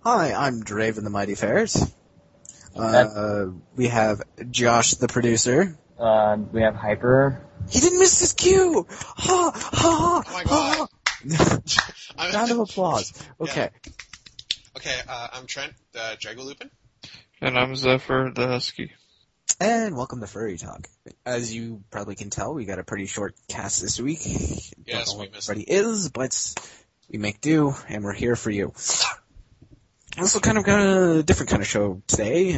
Hi, I'm Draven the Mighty Ferret. We have Josh the producer. We have Hyper. He didn't miss his cue! Ha! Ha! Oh my god. Round of applause. Okay. Yeah. Okay, I'm Trent, the Dragolupin. And I'm Zephyr the Husky. And welcome to Furry Talk. As you probably can tell, we got a pretty short cast this week. Yes, Don't know we what missed everybody is, but we make do, and we're here for you. Also kind of got a different kind of show today.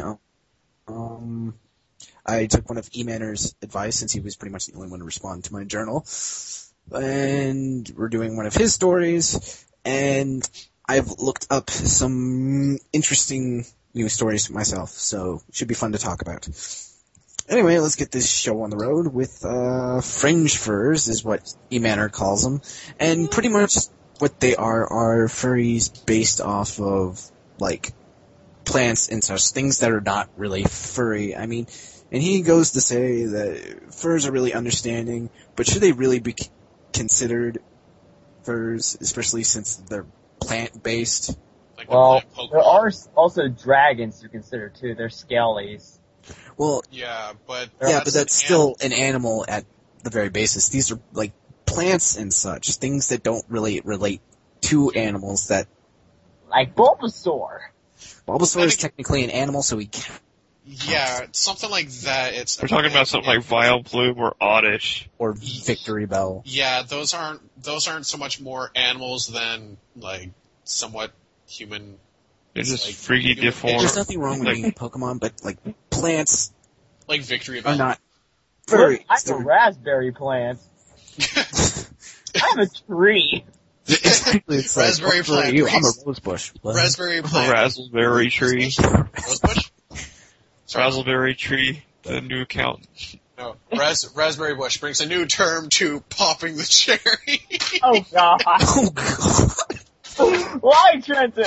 I took one of E-Manor's advice since he was pretty much the only one to respond to my journal. And we're doing one of his stories, and I've looked up some interesting news stories myself, so it should be fun to talk about. Anyway, let's get this show on the road with fringe furs, is what E-Manor calls them. And pretty much what they are furries based off of, like, plants and such, things that are not really furry. I mean, and he goes to say that furs are really understanding, but should they really be considered furs, especially since they're plant-based? Like Well, Pokemon. there are also dragons to consider too. They're scalies. Well, Yeah, but that's still an animal at the very basis. These are, like, plants and such, things that don't really relate to animals that... Like Bulbasaur. Bulbasaur is technically an animal, so he can't... Yeah, something like that. We're talking about something like Vileplume or Oddish. Or Victory Bell. Yeah, those aren't so much more animals than, like, somewhat human. They're just like, freaky human- deformed. There's nothing wrong with being Pokemon, but, like, plants Like Victory are Bell. not furry. I'm a raspberry plant. I'm a tree. Exactly, it's Raspberry like, what plant. are you? I'm a rose bush. What? Raspberry plant. Raspberry tree. Rosebush? Sorry. Raspberry tree, the new account. No. Raspberry bush brings a new term to popping the cherry. Oh god. Oh, God. Why, Trenton?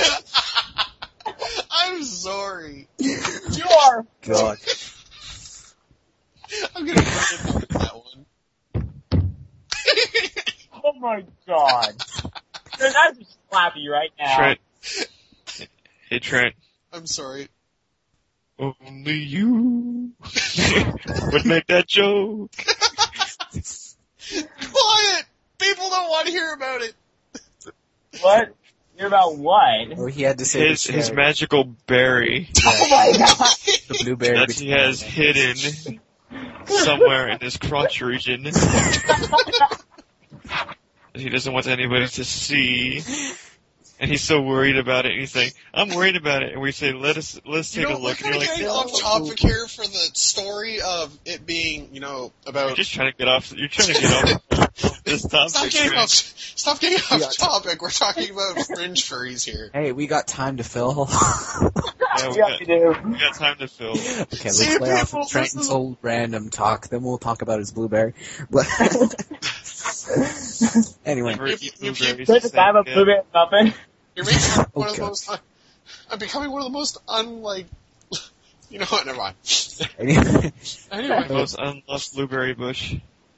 I'm sorry. You are. God. I'm gonna edit that one. Oh my god. Trent, I just slap you right now. Trent. Hey Trent. I'm sorry. Only you would make that joke. Quiet! People don't want to hear about it. What? You're about what? Oh, he had to say His magical berry Oh my god. the blueberry. that he has hidden somewhere in his crotch region. He doesn't want anybody to see. And he's so worried about it, and he's like, I'm worried about it. And we say, let's take a We're look. And kind you're of like, getting no. off topic here for the story of it being, You're about... just trying to get off, you're trying to get off this topic. Stop getting off topic. We're talking about fringe furries here. Hey, we got time to fill. Yeah, Yeah, we do. we got time to fill. Okay, See, let's lay off people, Trenton's listen- whole random talk, then we'll talk about his blueberry. But anyway, Never eat blueberries. Trent, just have a blueberry muffin. You're making one of the God. most... I'm becoming one of the most You know what? Never mind. anyway. Anyway. The most unloved blueberry bush.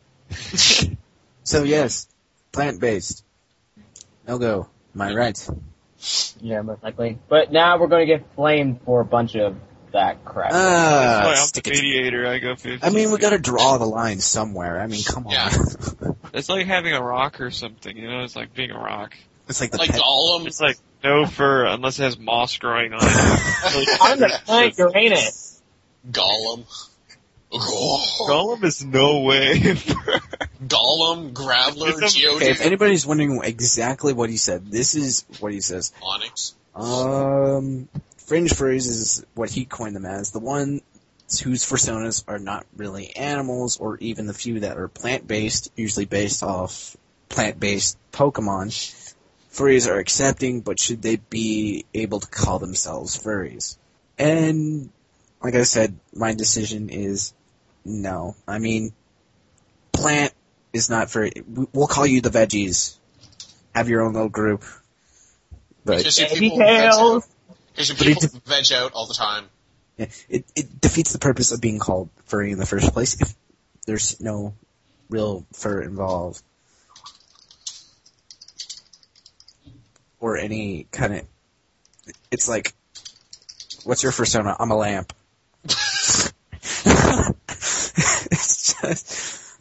So yes, plant-based. No go. Am I right? Yeah, most likely. But now we're going to get flamed for a bunch of that crap. That's why I'm stick the it. mediator. I go 50. I mean, we gotta draw the line somewhere. I mean, come on. Yeah. It's like having a rock or something, It's like being a rock. It's like the Like pet. Gollum. It's like no fur unless it has moss growing on it. I'm the planet Uranus. Gollum. Gollum is no way. Gollum, Graveler, It's a- Okay, if Geodude, anybody's wondering exactly what he said, this is what he says. Onyx. Fringe furries is what he coined them as. The ones whose personas are not really animals, or even the few that are plant-based, usually based off plant-based Pokemon. Furries are accepting, but should they be able to call themselves furries? And, like I said, my decision is no. I mean, plant is not furry. We'll call you the veggies. Have your own little group. But Because your Baby people veg out. tails. Because your But it people veg out all the time. yeah, it defeats the purpose of being called furry in the first place if there's no real fur involved. Or any kind of it's like, what's your persona? I'm a lamp. It's just,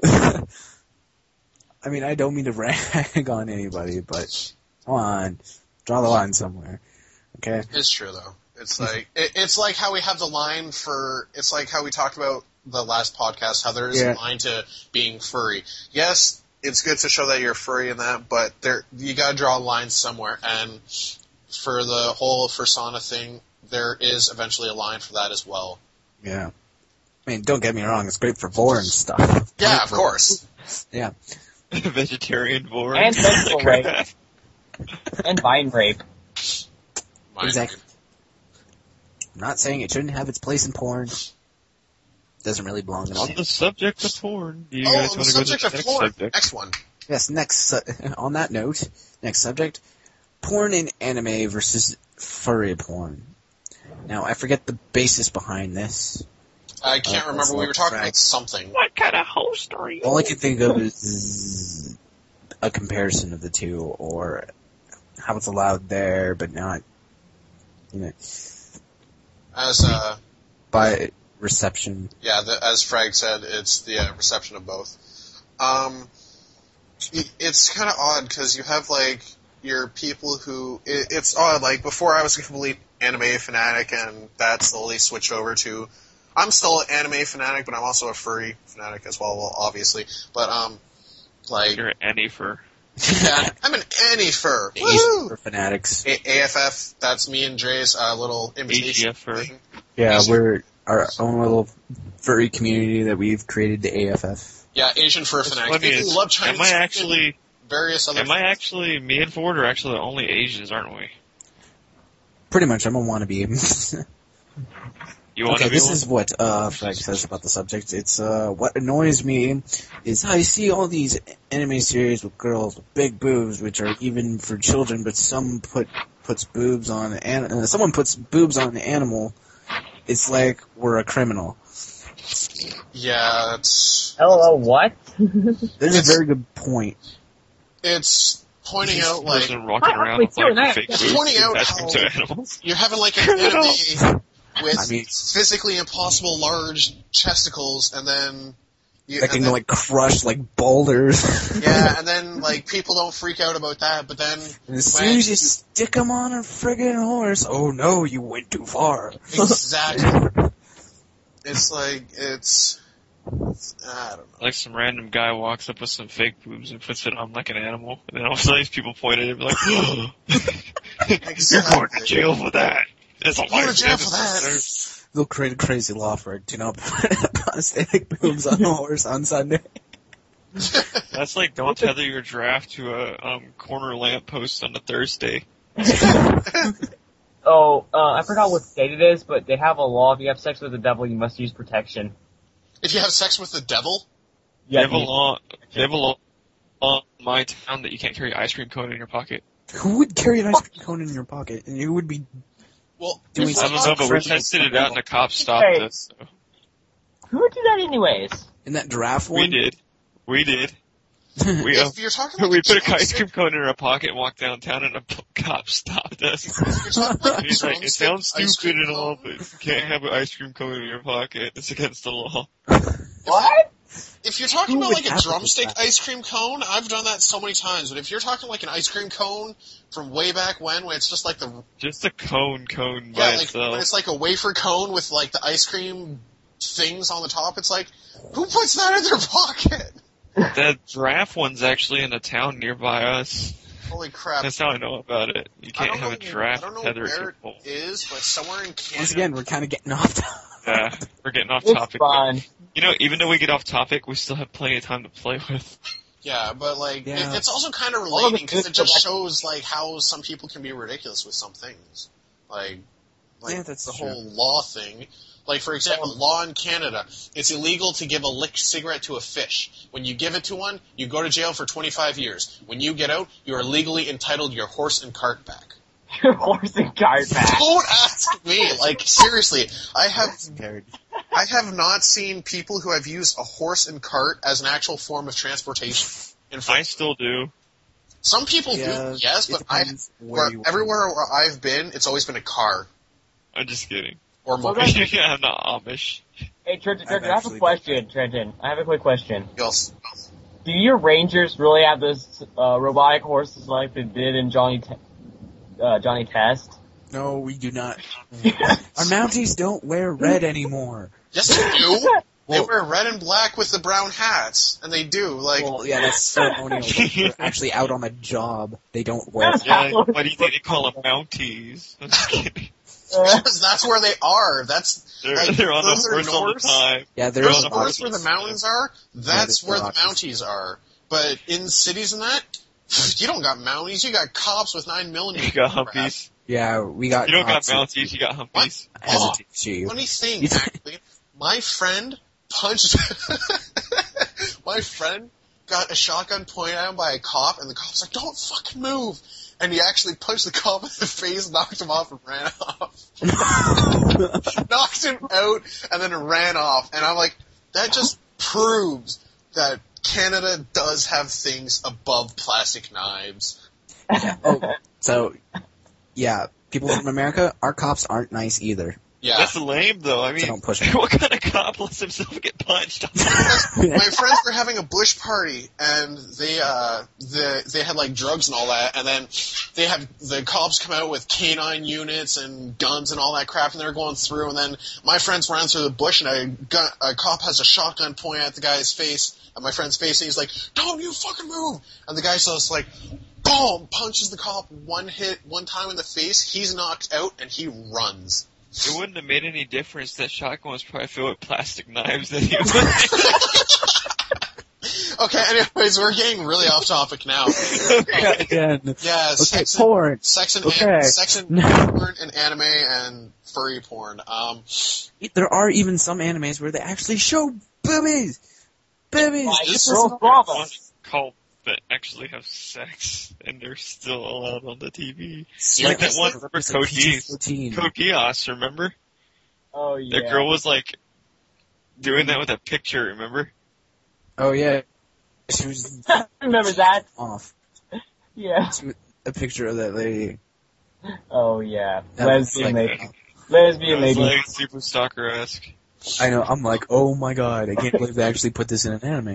I mean, I don't mean to rag on anybody, but come on, draw the line somewhere, okay? It's true though. It's like it's like how we have the line for. It's like how we talked about the last podcast. How there is a line to being furry. Yes, it's good to show that you're furry in that, but you gotta draw a line somewhere. And for the whole persona thing, there is eventually a line for that as well. Yeah. I mean, don't get me wrong, it's great for vor and stuff. Yeah, of course. Yeah. Vegetarian vor. And vegetable rape. And vine rape. Exactly. I'm not saying it shouldn't have its place in porn. Doesn't really belong in On it. the subject of porn, do you On guys the want to go to subject the of next porn. subject? Next one. Yes, on that note, next subject, porn and anime versus furry porn. Now, I forget the basis behind this. I can't remember. We were talking about something. What kind of host are you? All I can think of is a comparison of the two, or how it's allowed there, but not, by reception. Yeah, as Frag said, it's the reception of both. It's kind of odd because you have your people who it's odd. Like before, I was a complete anime fanatic, and that slowly switched over to. I'm still an anime fanatic, but I'm also a furry fanatic as well. Well, obviously, but You're an Any-fur. Yeah, I'm an Any-fur. Asian for fanatics. AFF. That's me and Dre's little invitation AGF-fur. thing. Yeah, we're our own little furry community that we've created, the AFF. Yeah, Asian fur fanatics. Funny People is, who love Chinese. Various other. Me and Ford are actually the only Asians, aren't we? Pretty much, I'm a wannabe. You want Okay, to be this one? is what Frank says about the subject. It's what annoys me is I see all these anime series with girls with big boobs, which are even for children, but someone puts boobs on an animal. It's like we're a criminal. Yeah, it's LOL, what? There's a very good point. it's pointing out person walking Why around we with doing like that? fake It's boobs pointing out attaching how- to animals. you're having an anime with I mean- physically impossible large chesticles, and then That can crush like boulders. yeah, and then people don't freak out about that, but then And as soon as you stick them on a friggin' horse, oh no, you went too far. exactly, it's I don't know. Like some random guy walks up with some fake boobs and puts it on like an animal, and then all of a sudden people point at him like, "You're going to jail for that." It's a You're going life to jail for sentence. that. They'll create a crazy law for it. Do not put prosthetic boobs on a horse on Sunday. That's like don't tether your giraffe to a corner lamp post on a Thursday. Oh, I forgot what state it is, but they have a law: if you have sex with the devil, you must use protection. If you have sex with the devil, They have a law in my town that you can't carry ice cream cone in your pocket. Who would carry an ice cream cone in your pocket? And who would be well, doing if I something don't know, but we friendly tested with it out and the cops stopped Hey. us. So. Who would do that anyways? in that giraffe We one? did. if you're talking We put a ice drumstick- cream cone in our pocket and walked downtown, and a cop stopped us. if you're talking about a He's like, "It drumstick sounds ice stupid cream and all, cone, but you can't have an ice cream cone in your pocket. It's against the law." What? If you're talking Who about would like a have to do drumstick that? ice cream cone, I've done that so many times. But if you're talking like an ice cream cone from way back when it's just like the Just a cone by like when itself. it's like a wafer cone with like the ice cream things on the top, it's like who puts that in their pocket? The giraffe one's actually in a town nearby us. Holy crap! That's how I know about it. You I can't don't have a know- giraffe I don't know tether where to a it pole. is, but somewhere in Canada. Once again, we're kind of getting off topic. Yeah, we're getting off It's topic. fun. You know, even though we get off topic, we still have plenty of time to play with. Yeah, but Yeah. it's also kind of of relating it because is it just like- shows like how some people can be ridiculous with some things, like Yeah, that's the true. whole law thing. Like for example, law in Canada, it's illegal to give a licked cigarette to a fish. When you give it to one, you go to jail for 25 years. When you get out, you are legally entitled to your horse and cart back. Your horse and cart back. Don't ask me. Like seriously, I have Scared. not seen people who have used a horse and cart as an actual form of transportation. In I fact, still do. Some people do, yes, but everywhere where I've been, it's always been a car. I'm just kidding. Or more. Yeah, I'm not Amish. Hey, Trenton, I have a question, Trenton. I have a quick question. Yes. Do your Rangers really have this robotic horses like they did in Johnny Test? No, we do not. Our Mounties don't wear red anymore. Yes, they do. They wear red and black with the brown hats, and they do, like... Well, yeah, that's ceremonial. They're actually out on the job. They don't wear... Yeah, why do you think they call them Mounties? I'm just kidding. Because that's where they are. They're on the horse all the time. Yeah, they're on the horse where the mountains are. That's where the Mounties are. But in cities and that, you don't got Mounties. You got cops with 9mm. You got Humpies. Yeah, we got... You don't got Mounties, you got Humpies. Funny thing, actually, my friend punched... my friend got a shotgun pointed at him by a cop, and the cop's like, don't fucking move! And he actually punched the cop in the face, knocked him off, and ran off. Knocked him out, and then ran off. And I'm like, that just proves that Canada does have things above plastic knives. Yeah, people from America, our cops aren't nice either. Yeah. That's lame, though. I mean, so don't push what kind of cop lets himself get punched? My friends were having a bush party, and they had like drugs and all that, and then they had the cops come out with canine units and guns and all that crap, and they were going through, and then my friends ran through the bush, and a cop has a shotgun pointing at the guy's face, at my friend's face, and he's like, "Don't you fucking move!" And the guy's just like, boom, punches the cop one time in the face, he's knocked out, and he runs. It wouldn't have made any difference. That shotgun was probably filled with plastic knives anyway. Okay, anyways, we're getting really off topic now. Again. Yeah, okay, porn. Sex and porn and anime and furry porn. There are even some animes where they actually show boobies. This is called that actually have sex, and they're still allowed on the TV. Yeah, like that one, remember Code Geass, remember? Oh, yeah. That girl was, like, doing that with a picture, remember? Oh, yeah. She was... remember that? Off. Yeah. A picture of that lady. Oh, yeah. Lesbian lady. Like, super stalker-esque. I know, I'm like, oh my god, I can't believe they actually put this in an anime.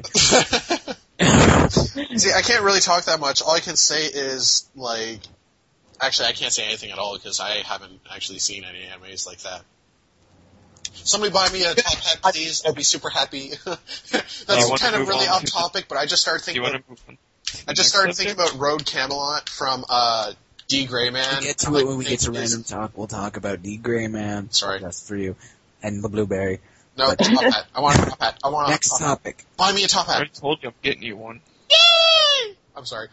See, I can't really talk that much. All I can say is, like... Actually, I can't say anything at all because I haven't actually seen any animes like that. Somebody buy me a top hat, please. I'll be super happy. That's kind of really off topic, but I just started thinking about Road Camelot from D. Gray Man. We'll get to it when we get to random talk. We'll talk about D. Gray Man. Sorry. That's for you. And the Blueberry. No, top hat. I want a top hat. Next topic. Buy me a top I hat. already told you I'm getting you one. Yay! I'm sorry.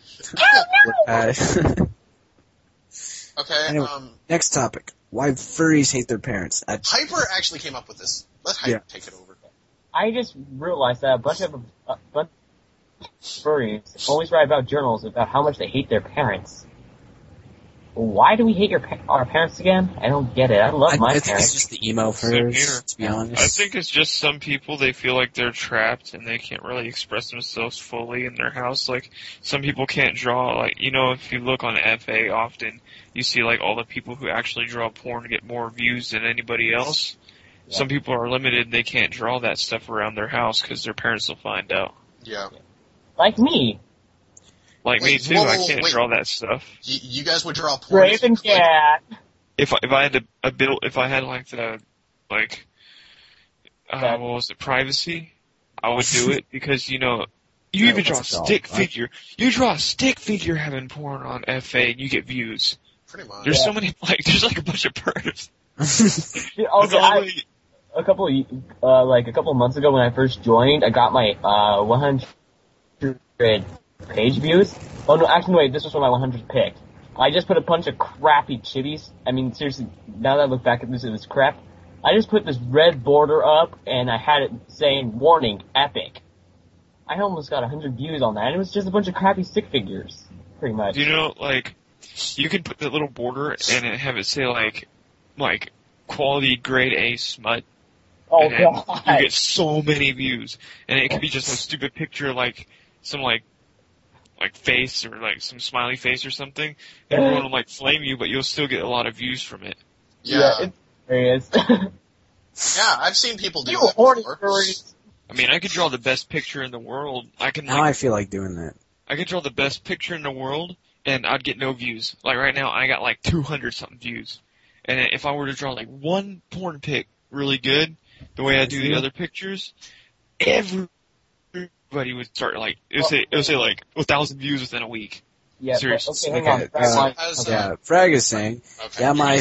Okay, anyway, next topic. Why furries hate their parents. Hyper actually came up with this. Let Hyper take it over. I just realized that a bunch of furries always write about journals about how much they hate their parents. Why do we hate our parents again? I don't get it. I love my parents. I think it's just the emo furries, to be honest. I think it's just some people, they feel like they're trapped and they can't really express themselves fully in their house. Like, some people can't draw, like, you know, if you look on FA often, you see, like, all the people who actually draw porn get more views than anybody else. Yeah. Some people are limited, they can't draw that stuff around their house because their parents will find out. Yeah. Like me. Like me too, I can't draw that stuff. You guys would draw porn? Brave and Cat. If I had if I had like the, like, what was it, privacy, I would do it because, you know, you even draw a stick figure. You draw a stick figure having porn on FA and you get views. Pretty much. There's so many, like, there's like a bunch of pervs. A couple of months ago when I first joined, I got my 100 page views. Oh no, actually wait, this was when my 100 picked. I just put a bunch of crappy chitties. I mean, seriously, now that I look back at this, it was crap. I just put this red border up, and I had it saying, warning, epic. I almost got 100 views on that, and it was just a bunch of crappy stick figures, pretty much. You know, like, you can put that little border and have it say, like, quality grade A smut. Oh, and God. You get so many views. And it could be just a stupid picture, like, some, like like face or like some smiley face or something, everyone will like flame you, but you'll still get a lot of views from it. Yeah. It's hilarious. Yeah, I've seen people do You that horny before. furries. I mean, I could draw the best picture in the world. I can Now I feel like doing that. I could draw the best picture in the world, and I'd get no views. Like right now, I got like 200 something views. And if I were to draw like one porn pic really good, the way I do the other pictures, everybody would start like it would say like 1,000 views within a week. Yeah, Seriously. okay, hang on. Yeah, Frag is saying, Okay. yeah, my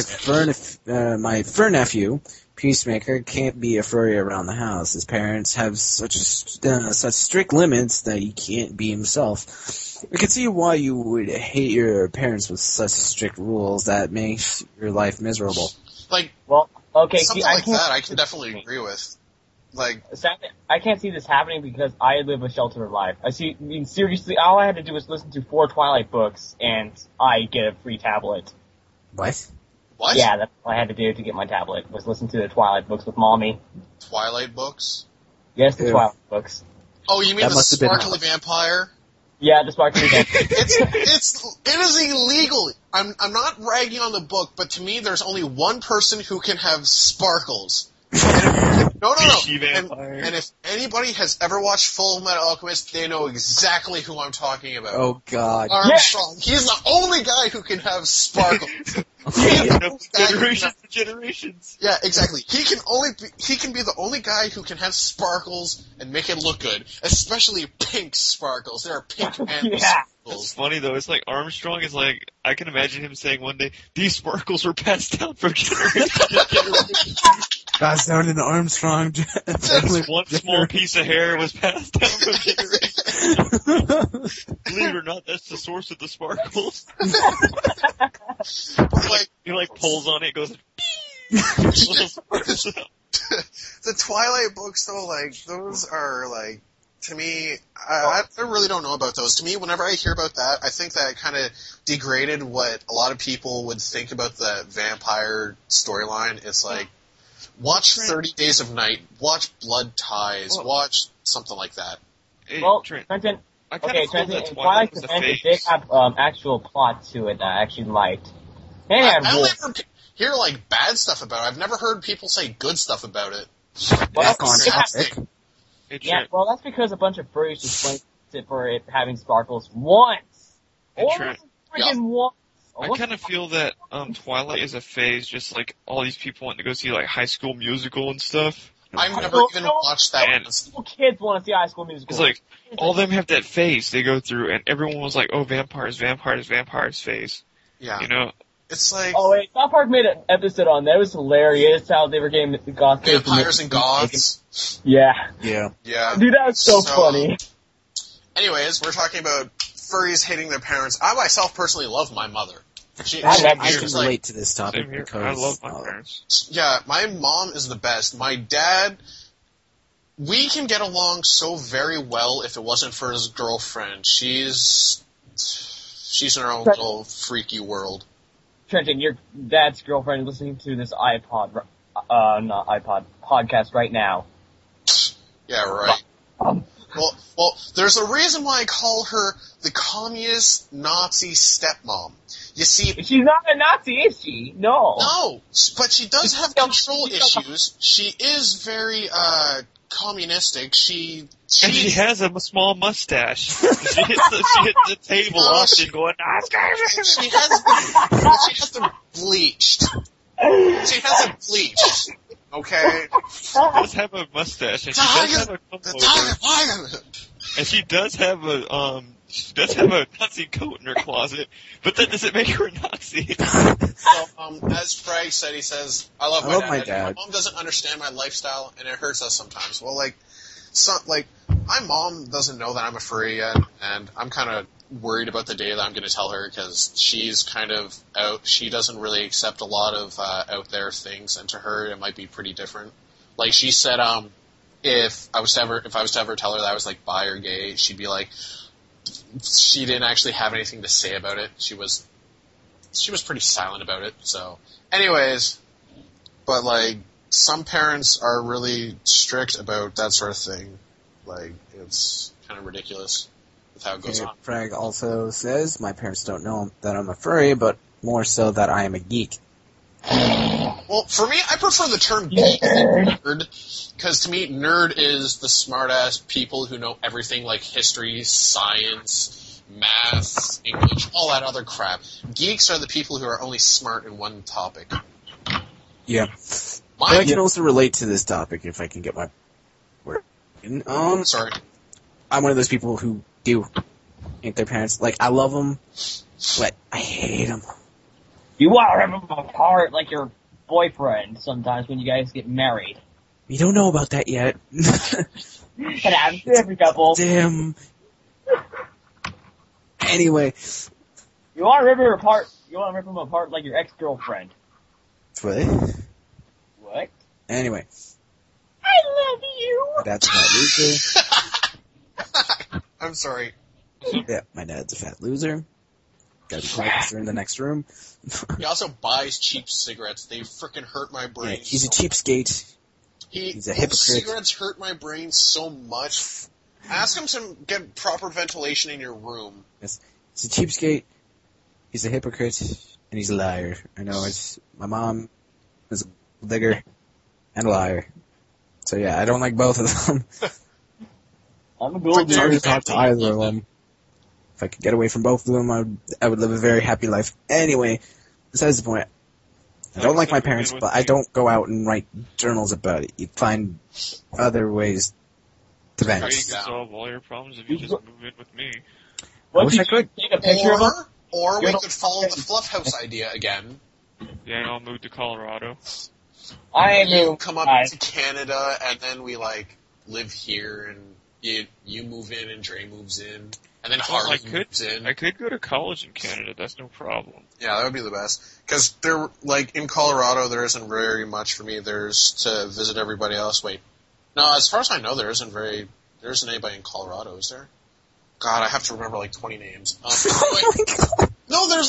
fur nephew, Peacemaker, can't be a furry around the house. His parents have such strict limits that he can't be himself. I can see why you would hate your parents with such strict rules. That makes your life miserable. Like, Well, okay, something like that I can definitely agree with. Like, I can't see this happening because I live a sheltered life. I mean, seriously, all I had to do was listen to 4 Twilight books, and I get a free tablet. What? what? Yeah, that's all I had to do to get my tablet, was listen to the Twilight books with Mommy. Twilight books? Yes, the Ew. Twilight books. Oh, you mean That the must have been sparkly enough. vampire? Yeah, the Sparkly Vampire. It is illegal. I'm not ragging on the book, but to me, there's only one person who can have sparkles. No. Fishy vampire. And if anybody has ever watched Full Metal Alchemist, they know exactly who I'm talking about. Oh God. Armstrong. He's the only guy who can have sparkles. Generations and generations. Yeah, exactly. He can be the only guy who can have sparkles and make it look good, especially pink sparkles. There are pink and Yeah. It's sparkles. funny though. It's like Armstrong is like, I can imagine him saying one day, "These sparkles were passed down from generation to generation." Passed down in Armstrong. Just one small piece of hair was passed down from generation. Believe it or not, that's the source of the sparkles. Like, He like pulls on it, goes. Little sparkles out. the Twilight books, though, like, those are, like, to me, I really don't know about those. To me, whenever I hear about that, I think that kind of degraded what a lot of people would think about the vampire storyline. It's like, watch 30 Days of Night, watch Blood Ties, watch something like that. Hey, Well, Trent, Trenton, I kind okay, of feel Trenton, that in Twilight Twilight's was a defense, it phase. did have actual plot to it that I actually liked. And it I had only wolves. ever hear, like, bad stuff about it. I've never heard people say good stuff about it. Well, Back on it had- topic. Hey, Yeah, Trent, well, that's because a bunch of furries just blanked it for it having sparkles once. Hey, Only Trent. friggin' once. I kind of feel that Twilight is a phase, just like all these people want to go see like High School Musical and stuff. I've never No, even no. watched that And- one. Little kids want to see High School Musical. It's like all of them have that phase they go through, and everyone was like, "Oh, vampires phase." Yeah. You know, It's like Oh wait, South Park made an episode on that. It was hilarious how they were getting the goth kids. vampires and goths. Yeah. Yeah. Yeah. Dude, that was so funny. Anyways, we're talking about furries hating their parents. I myself personally love my mother. She, I she- love I she can was like, relate to this topic same here. because I love my parents. yeah, my mom is the best. My dad, we can get along so very well if it wasn't for his girlfriend. She's in her own little freaky world. Trenton, your dad's girlfriend is listening to this podcast right now. Yeah, right. Well, there's a reason why I call her the communist Nazi stepmom. You see, She's not a Nazi, is she? No. no, but she does have control issues. She is very, communistic. And she She's, has a small mustache. she hits the table No, often, going, she has them bleached. She has them bleached. Okay? She does have a mustache, and she does have a comb The over, tiger. and she does have a Nazi coat in her closet, but that doesn't make her a Nazi. So, as Frank said, he says, I love my dad. My mom doesn't understand my lifestyle, and it hurts us sometimes. Well, my mom doesn't know that I'm a furry yet, and I'm kind of worried about the day that I'm going to tell her, because she's kind of out. She doesn't really accept a lot of out there things, and to her, it might be pretty different. Like, she said, if I was to ever tell her that I was, like, bi or gay, she'd be like, she didn't actually have anything to say about it. She was pretty silent about it, so. Anyways, but, like, some parents are really strict about that sort of thing. Like, it's kind of ridiculous. with how it goes on. Frag also says, my parents don't know that I'm a furry, but more so that I am a geek. Well, for me, I prefer the term geek than nerd, because to me, nerd is the smart-ass people who know everything like history, science, math, English, all that other crap. Geeks are the people who are only smart in one topic. Yeah. But I can also relate to this topic if I can get my word in. Sorry. I'm one of those people who do hate their parents. Like, I love them, but I hate them. You want to rip them apart like your boyfriend sometimes when you guys get married. You don't know about that yet. It happens to every couple. Damn. Anyway. You want to rip her apart. You want to rip them apart like your ex-girlfriend. What? What? Anyway. I love you. My dad's a fat loser. I'm sorry. Yeah, my dad's a fat loser. Gotta be quiet because they're in the next room. He also buys cheap cigarettes. They frickin' hurt my brain. Yeah, he's a cheapskate. He's a hypocrite. Cigarettes hurt my brain so much. Ask him to get proper ventilation in your room. Yes. He's a cheapskate. He's a hypocrite. And he's a liar. I know my mom is a digger and a liar. So yeah, I don't like both of them. I'm a gold It's hard to talk to either of them. If I could get away from both of them, I would live a very happy life. Anyway, besides the point, I don't like my parents, but I don't go out and write journals about it. You find other ways to vent. You can solve all your problems if you just move in with me. I wish I could. Take a picture of them. Or we could follow the Fluff House idea again. Yeah, I'll move to Colorado. You come up to Canada, and then we, live here, and you move in, and Dre moves in, and then Harley moves in. I could go to college in Canada, that's no problem. Yeah, that would be the best. Because, in Colorado, there isn't very much for me. There's to visit everybody else. Wait. No, as far as I know, there isn't anybody in Colorado, is there? God, I have to remember, 20 names. Oh my god. No, there's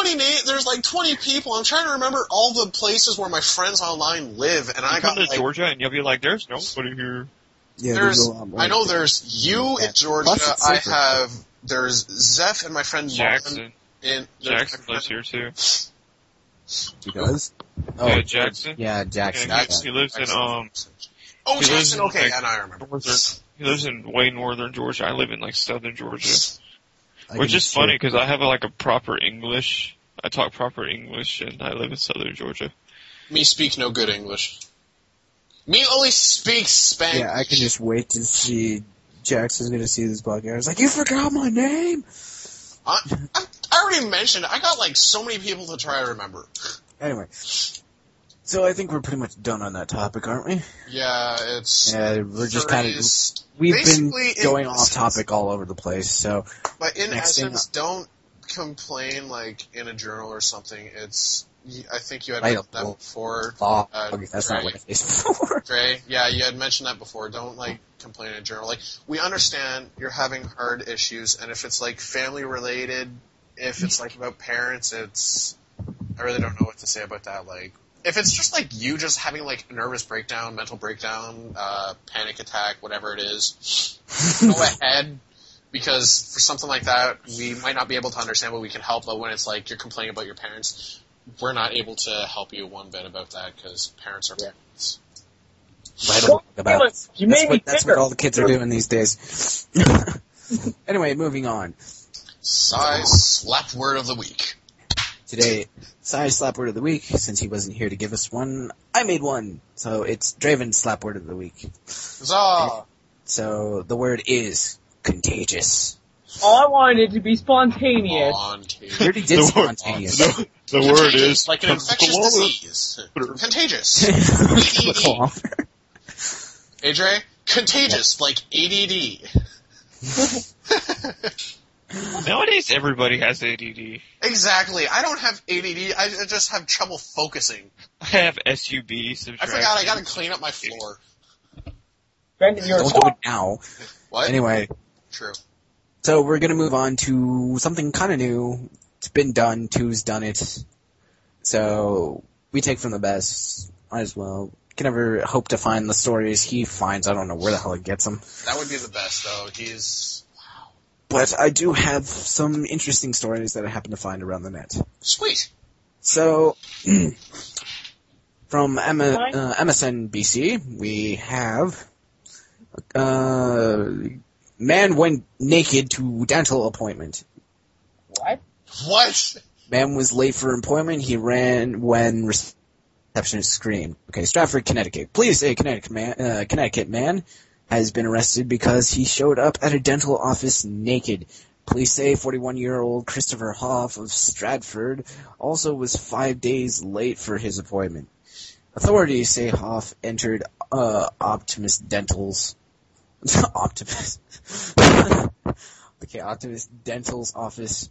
20 people. I'm trying to remember all the places where my friends online live, and I got come to Georgia and you'll be like, there's nobody here. Yeah, I know there's you in Georgia. There's Zeph and my friend Jackson. Martin. Jackson lives here too. He does? Yeah, Jackson. Yeah, Jackson. Yeah, he lives in Jackson. Okay, and I remember. He lives in way northern Georgia. I live in southern Georgia. Which is funny because I have a proper English. I talk proper English and I live in southern Georgia. Me speak no good English. Me only speak Spanish. Yeah, I can just wait to see Jackson's gonna see this podcast. I was like, you forgot my name! I already mentioned, I got so many people to try to remember. Anyway. So I think we're pretty much done on that topic, aren't we? Yeah, we're just kind of... We've been going off topic all over the place, so... But in essence, don't complain, in a journal or something. I think you had mentioned that before. That's not what it's for. Dre, yeah, you had mentioned that before. Don't, complain in a journal. We understand you're having hard issues, and if it's, family-related, if it's, about parents, I really don't know what to say about that, if it's just you just having a nervous breakdown, mental breakdown, panic attack, whatever it is, go ahead, because for something like that, we might not be able to understand what we can help, but when it's you're complaining about your parents, we're not able to help you one bit about that, because parents are parents. I don't think about it. That's what all the kids are doing these days. Anyway, moving on. Size slap word of the week. Today, Si's slap word of the week, since he wasn't here to give us one, I made one. So it's Draven's slap word of the week. Huzzah! So the word is contagious. Oh, I wanted it to be spontaneous. You already did spontaneous. The word is like an infectious disease. Contagious. Hey, Dre? Contagious, like ADD. Nowadays, everybody has ADD. Exactly. I don't have ADD. I just have trouble focusing. I have SUB. I forgot I gotta clean up my floor. Brandon, don't do it now. What? Anyway. True. So we're gonna move on to something kinda new. It's been done. Two's done it. So we take from the best. Might as well. Can never hope to find the stories he finds. I don't know where the hell he gets them. That would be the best, though. He's... Wow. but I do have some interesting stories that I happen to find around the net. Sweet. So, from MSNBC, we have, man went naked to dental appointment. What? Man was late for appointment. He ran when receptionist screamed. Okay, Stratford, Connecticut. Police say Connecticut man has been arrested because he showed up at a dental office naked. Police say 41-year-old Christopher Hoff of Stratford also was 5 days late for his appointment. Authorities say Hoff entered Optimus Dental's Optimus Dental's office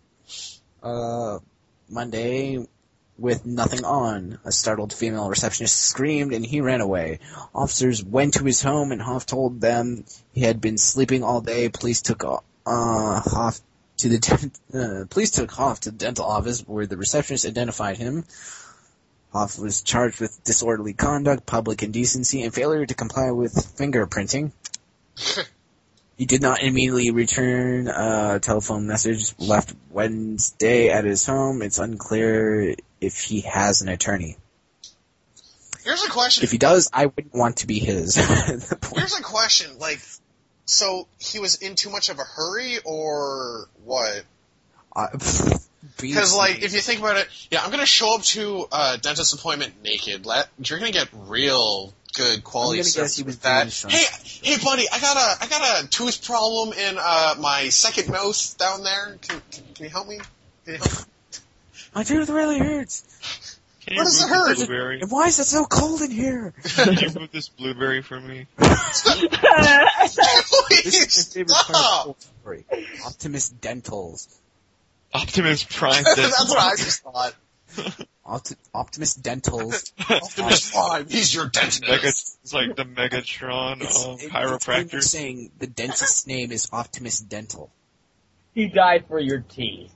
Monday with nothing on. A startled female receptionist screamed and he ran away. Officers went to his home and Hoff told them he had been sleeping all day. Police took Hoff to the dental office where the receptionist identified him. Hoff was charged with disorderly conduct, public indecency, and failure to comply with fingerprinting. He did not immediately return a telephone message left Wednesday at his home. It's unclear if he has an attorney. Here's a question. If he does, I wouldn't want to be his. Here's a question. So he was in too much of a hurry, or what? Because, if you think about it, I'm going to show up to a dentist appointment naked. You're going to get real good quality service with that. Hey, buddy, I got a tooth problem in my second mouth down there. Can you help me? My tooth really hurts. Where does it hurt? And why is it so cold in here? Can you move this blueberry for me? Please, This is my favorite part of the whole story. Optimus Dentals. Optimus Prime Dental. That's what I just thought. Optimus Dentals. Optimus Prime, he's your dentist. It's like the Megatron chiropractor. It's saying the dentist's name is Optimus Dental. He died for your teeth.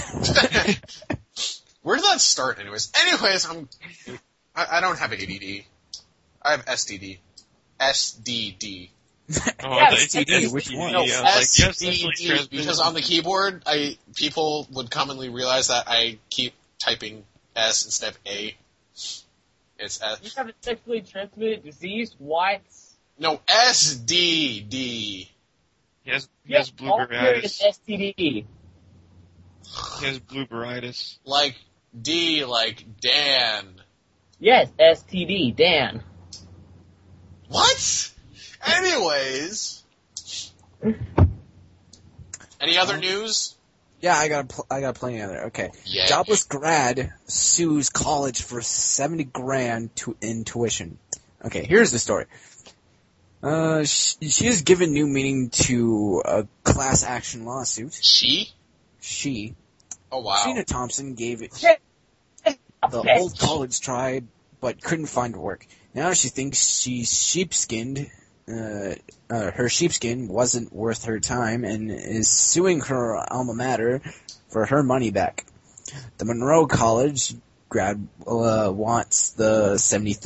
Where did that start, anyways? I don't have ADD. I have SDD. SDD. SDD, which one? No, Yeah, SDD, because on the keyboard, people would commonly realize that I keep typing S instead of A. It's S. You have a sexually transmitted disease? What? No, SDD. He has all here is blueberryitis. STD. He has blueberryitis. Like D, like Dan. Yes, STD, Dan. What? Anyways. Any other news? Yeah, I got plenty of there. Okay. Yeah. Jobless grad sues college for $70,000 in tuition. Okay, here's the story. She has given new meaning to a class action lawsuit. She. Oh wow. Sheena Thompson gave it the old college try, but couldn't find work. Now she thinks she's sheepskinned. Her sheepskin wasn't worth her time and is suing her alma mater for her money back. The Monroe College grad wants the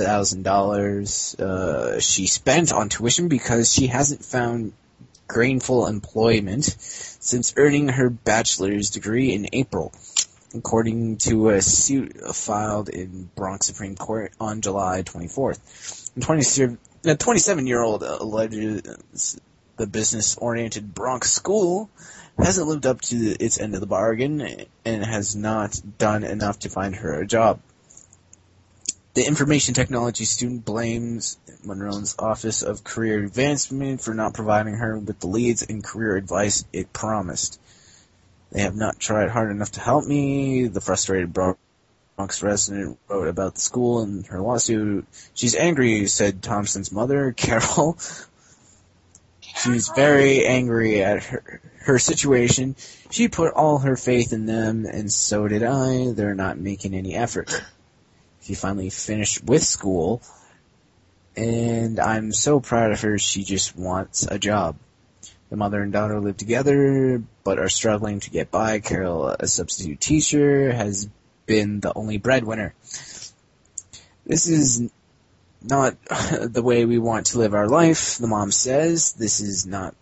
$70,000 she spent on tuition because she hasn't found gainful employment since earning her bachelor's degree in April, according to a suit filed in Bronx Supreme Court on July 24th. The 27-year-old alleges the business-oriented Bronx school hasn't lived up to its end of the bargain and has not done enough to find her a job. The information technology student blames Monroe's Office of Career Advancement for not providing her with the leads and career advice it promised. They have not tried hard enough to help me, the frustrated Bronx resident wrote about the school in her lawsuit. She's angry, said Thompson's mother, Carol. She's very angry at her situation. She put all her faith in them, and so did I. They're not making any effort. She finally finished with school, and I'm so proud of her. She just wants a job. The mother and daughter live together, but are struggling to get by. Carol, a substitute teacher, has been the only breadwinner. This is not the way we want to live our life, the mom says. This is not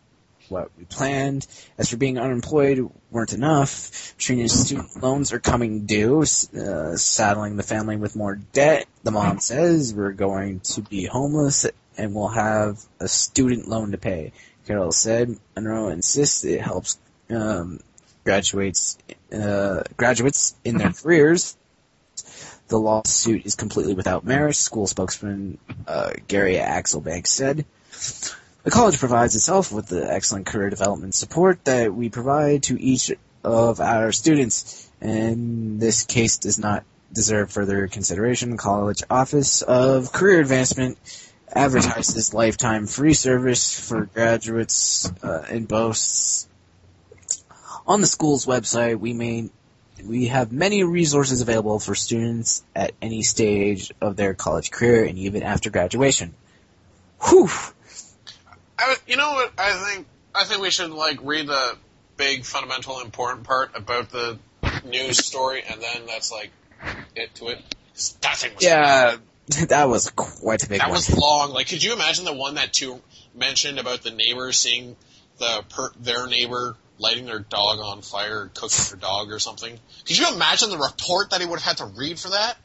what we planned. As for being unemployed weren't enough, Trina's student loans are coming due, saddling the family with more debt. The mom says we're going to be homeless and we'll have a student loan to pay. Carol said Monroe insists it helps graduates in their careers. The lawsuit is completely without merit, school spokesman Gary Axelbank said. The college provides itself with the excellent career development support that we provide to each of our students, and this case does not deserve further consideration. The College Office of Career Advancement advertises lifetime free service for graduates and boasts on the school's website, we have many resources available for students at any stage of their college career and even after graduation. Whew! You know what? I think we should read the big, fundamental, important part about the news story, and then that's it to it. That thing was that was quite a big one. That was long. Could you imagine the one that two mentioned about the neighbor seeing their neighbor lighting their dog on fire, cooking their dog or something? Could you imagine the report that he would have had to read for that?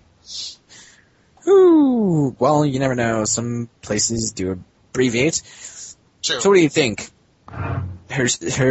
Ooh, well, you never know. Some places do abbreviate. True. So what do you think? Her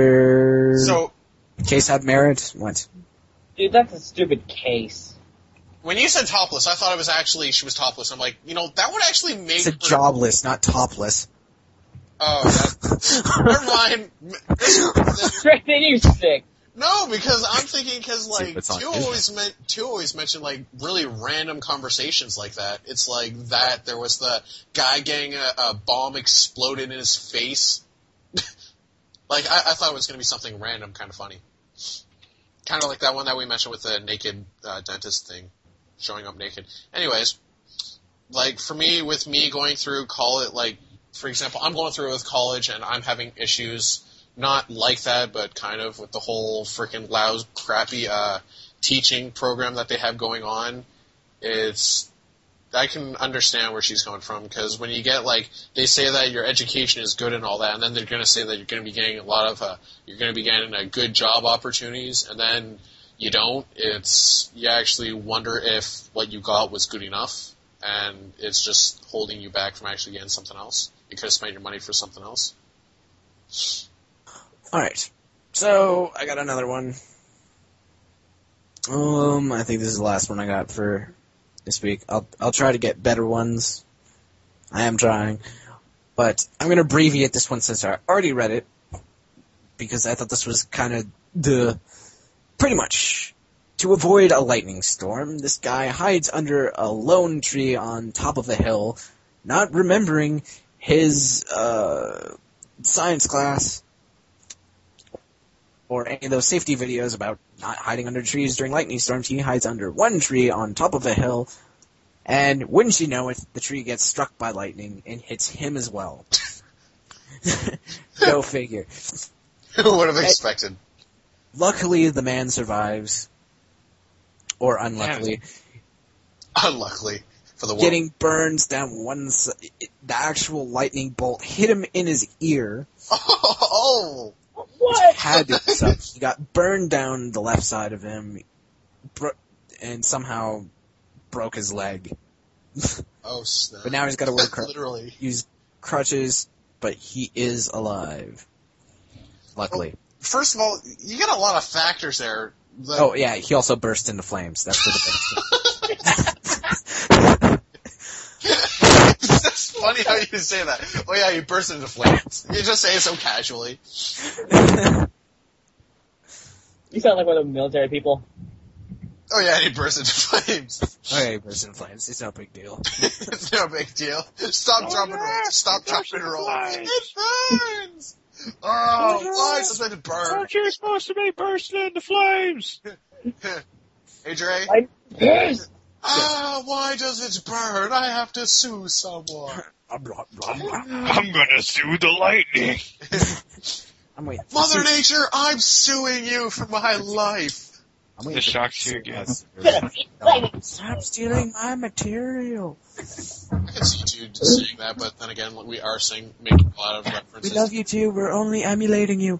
case had merit? What? Dude, that's a stupid case. When you said topless, I thought it was actually she was topless. I'm like, that would actually make It's jobless, not topless. Oh, never mind. Then you sick. No, because I'm thinking two always mention really random conversations like that. It's that there was the guy getting a bomb exploded in his face. I thought it was going to be something random, kind of funny. Kind of like that one that we mentioned with the naked dentist thing, showing up naked. Anyways, for me, with me going through college, for example, I'm going through it with college and I'm having issues. Not like that, but kind of with the whole freaking loud, crappy teaching program that they have going on. I can understand where she's going from, because when you get they say that your education is good and all that, and then they're going to say that you're going to be getting you're going to be getting good job opportunities, and then you don't. You actually wonder if what you got was good enough, and it's just holding you back from actually getting something else. You could have spent your money for something else. Alright, so I got another one. I think this is the last one I got for this week. I'll try to get better ones. I am trying. But I'm going to abbreviate this one since I already read it, because I thought this was kind of pretty much. To avoid a lightning storm, this guy hides under a lone tree on top of a hill, not remembering his science class or any of those safety videos about not hiding under trees during lightning storms. He hides under one tree on top of a hill, and wouldn't you know it, the tree gets struck by lightning and hits him as well. Go figure. Who would have expected? Luckily, the man survives. Or unluckily. Unluckily for the world. Getting burns down one side. The actual lightning bolt hit him in his ear. Oh! What? Had to be something. He got burned down the left side of him, and somehow broke his leg. Oh, snap. But now he's got to work literally use crutches, but he is alive. Luckily. Well, first of all, you got a lot of factors there. Oh, yeah, he also burst into flames. That's for the That's funny how you say that. Oh, yeah, he burst into flames. You just say it so casually. You sound like one of the military people. Oh, yeah, he burst into flames. Oh, yeah, he burst into flames. It's no big deal. It's no big deal. Stop jumping rolls. Stop jumping rolls. It burns! Oh, why does it burn? Aren't you supposed to be bursting into flames? Hey, Dre? Yes. Why does it burn? I have to sue someone. I'm gonna sue the lightning. I'm waiting. Mother Nature, I'm suing you for my life. I'm The shocks you again. Stop stealing my material. can see you two saying that, but then again, we are making a lot of references. We love you too. We're only emulating you.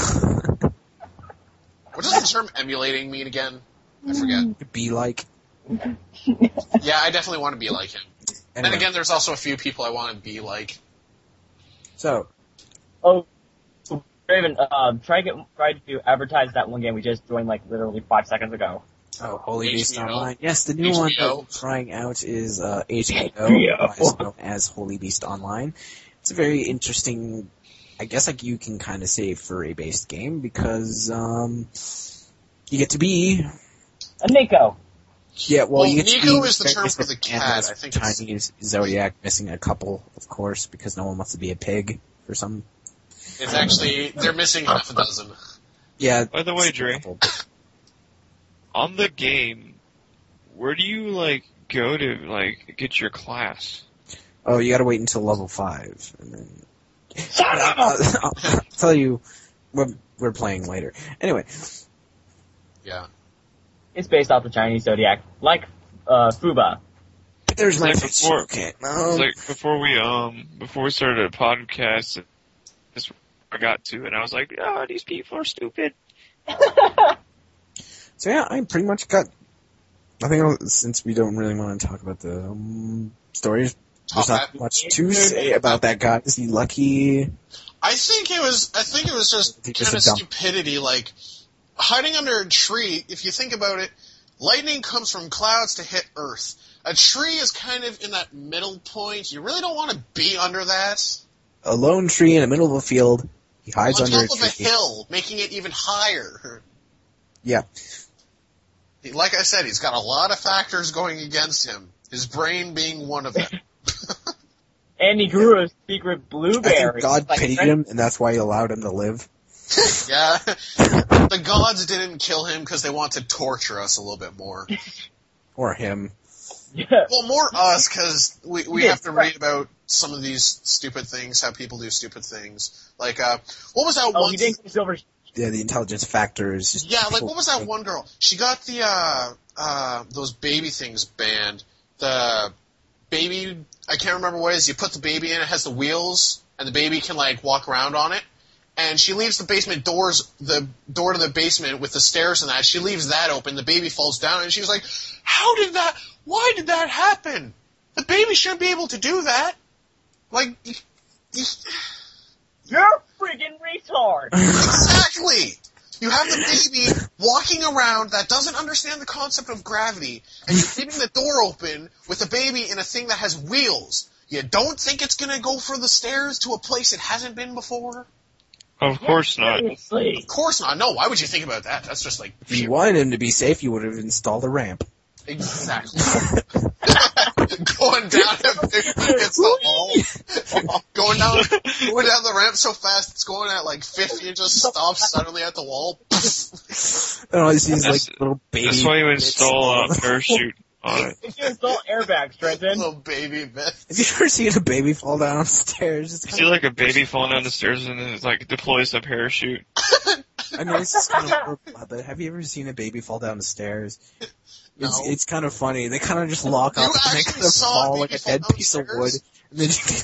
What does the term emulating mean again? I forget. Be like. Yeah, I definitely want to be like him. Anyway. And again, there's also a few people I want to be like. So. Oh, Raven, try to advertise that one game we just joined like literally 5 seconds ago. Oh, Holy Beast HBO. Online. Yes, the new HBO. one that we're trying out is HBO, otherwise known as Holy Beast Online. It's a very interesting, I guess like you can kind of say furry-based game because you get to be... A Nico. Yeah, well you get Nico to be... is the term for the cat. I think it's... Chinese Zodiac, missing a couple, of course, because no one wants to be a pig for some... It's actually, they're missing half a dozen. Yeah. By the way, Dre, on the game, where do you, like, go to, like, get your class? Oh, you gotta wait until level 5, and then... Shut up! I'll tell you when we're playing later. Anyway. Yeah. It's based off the Chinese Zodiac, like Fuba. There's my Like pitch. before- Okay. It's like, before we started a podcast, this I got to, and I was like, oh, these people are stupid. So yeah, I pretty much got... I think since we don't really want to talk about the stories, there's not much to say about that guy. Is he lucky? I think it was just kind of stupidity, like, hiding under a tree, if you think about it, lightning comes from clouds to hit Earth. A tree is kind of in that middle point. You really don't want to be under that. A lone tree in the middle of a field. He hides under a On top of a tree. hill, making it even higher. Yeah. Like I said, he's got a lot of factors going against him. His brain being one of them. And he grew a secret I blueberry. think God Like, pitied him, and that's why he allowed him to live. Yeah. The gods didn't kill him because they want to torture us a little bit more. Or him. Yeah. Well, more us, because we have to read about some of these stupid things, how people do stupid things. Like, what was that Oh, one... he didn't get silver. Yeah, the intelligence factor is just... Yeah, like, what was that one girl? She got the, those baby things banned. The baby... I can't remember what it is. You put the baby in, it has the wheels, and the baby can, like, walk around on it. And she leaves the basement doors, the door to the basement with the stairs and that. She leaves that open. The baby falls down, and she was like, why did that happen? The baby shouldn't be able to do that. Like, You're a friggin' retard! exactly! You have the baby walking around that doesn't understand the concept of gravity, and you're leaving the door open with the baby in a thing that has wheels. You don't think it's gonna go for the stairs to a place it hasn't been before? Of course not. Seriously. Of course not. No, why would you think about that? That's just like... If you wanted him to be safe, you would have installed a ramp. Exactly. Going down a big against the wall. Going down the ramp so fast, it's going at like 50 and just stops suddenly at the wall. And all you see is like little baby... That's why you bits install a all- parachute on it. If you install airbags, Trenton. Little baby bit. Have you ever seen a baby fall down stairs? It's You kind see like a baby falling down the stairs and then it like deploys the parachute. I know it's just kind of horrible, but have you ever seen a baby fall down the stairs? No. It's kind of funny. They kind of just lock You up and they actually kind of saw a fall baby like a fall dead down piece the of wood. stairs? And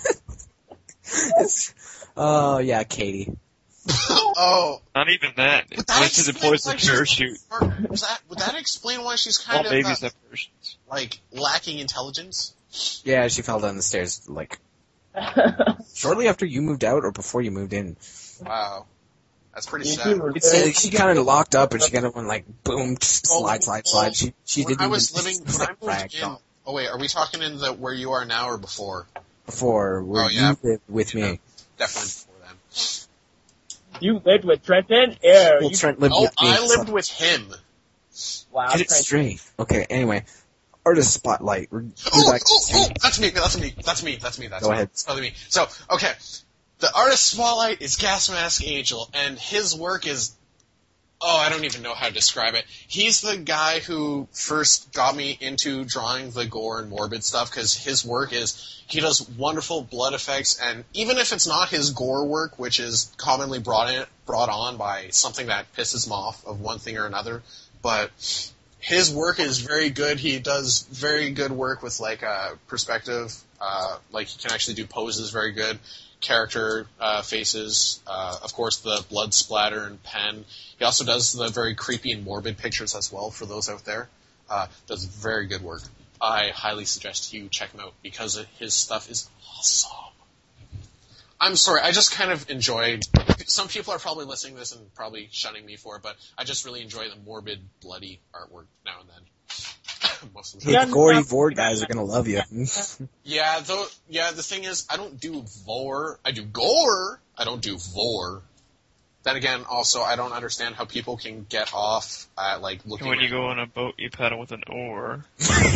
then oh yeah, Katie. Oh. Not even that. Would It that just deploys the explain why she's- parachute. Would that explain why she's All kind babies of, have parachutes. like, lacking intelligence? Yeah, she fell down the stairs like shortly after you moved out or before you moved in. Wow. That's pretty You sad. two were It's very- she kind of locked up and she kind of went like boom, slide. She When didn't I was even living, when I moved frag in, oh wait, are we talking in the where you are now or before? before where Oh, yeah. you lived with me. Definitely before then. You lived with Trenton? Ew. Well, You, Trent lived Oh, with me. I so- lived with him. wow, Get it Trenton. straight. Okay, anyway. Artist spotlight. We're Oh, back that's me. Go ahead. That's probably me. So, okay. The artist spotlight is Gas Mask Angel, and his work is... Oh, I don't even know how to describe it. He's the guy who first got me into drawing the gore and morbid stuff, because his work is... He does wonderful blood effects, and even if it's not his gore work, which is commonly brought on by something that pisses him off of one thing or another, but his work is very good. He does very good work with like perspective. Like he can actually do poses very good. Character faces. Of course, the blood splatter and pen. He also does the very creepy and morbid pictures as well. For those out there, does very good work. I highly suggest you check him out because his stuff is awesome. I'm sorry, I just kind of enjoy. Some people are probably listening to this and probably shunning me for it, but I just really enjoy the morbid, bloody artwork now and then. Most of the time. Hey, the gory vor guys are gonna love you. Yeah, though. Yeah, the thing is, I don't do vor. I do gore. I don't do vor. Then again, also, I don't understand how people can get off at like looking. When you go on a boat, you paddle with an oar.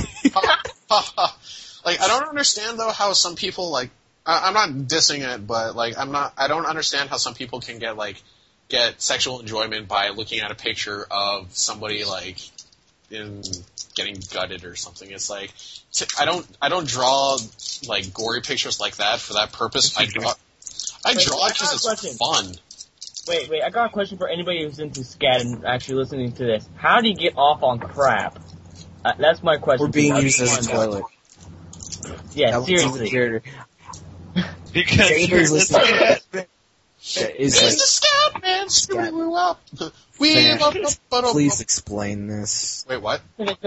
Like, I don't understand though how some people like. I'm not dissing it, but like, I don't understand how some people can get sexual enjoyment by looking at a picture of somebody like getting gutted or something. It's like I don't draw like gory pictures like that for that purpose. I draw it because it's fun. Wait, I got a question for anybody who's into scat and actually listening to this. How do you get off on crap? That's my question. We're being used as a toilet. Yeah, seriously. Because Jader's listening. Is the scat man screw up? Please explain this. Wait, what?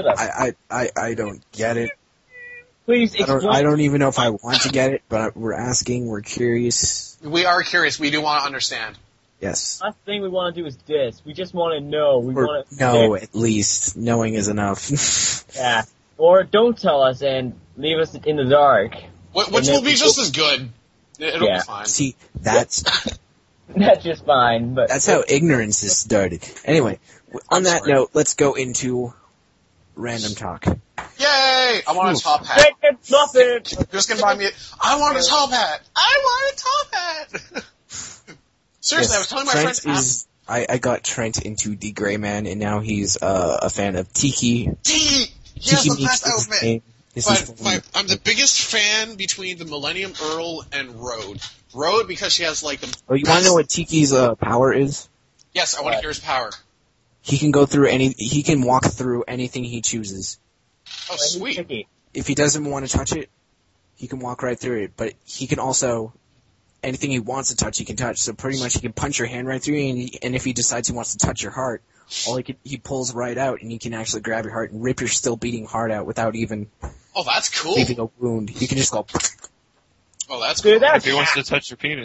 I don't get it. Please explain. I don't even know if I want to get it, but we're asking. We're curious. We are curious. We do want to understand. Yes. Last thing we want to do is diss. We just want to know. We want to know, at least. Knowing is enough. Yeah. Or don't tell us and leave us in the dark. Which will be just as good. It'll be fine. See, that's just fine, but that's how ignorance is started. Anyway, on that note, let's go into random talk. Yay! I want a top hat. Muffin. Who's gonna buy me I want a top hat. I want a top hat. Seriously, I was telling my friends. I got Trent into the Gray Man, and now he's a fan of Tiki. He has the best outfit. I'm the biggest fan between the Millennium Earl and Road. Road because she has like the. Oh, you want to know what Tiki's power is? Yes, I want to hear his power. He can go through he can walk through anything he chooses. Oh, sweet! If he doesn't want to touch it, he can walk right through it. But he can also anything he wants to touch, he can touch. So pretty much, he can punch your hand right through, and if he decides he wants to touch your heart, he pulls right out, and he can actually grab your heart and rip your still beating heart out without even. Oh, that's cool. Leaving a wound. You can just go. Oh, that's cool. If he wants to touch your penis.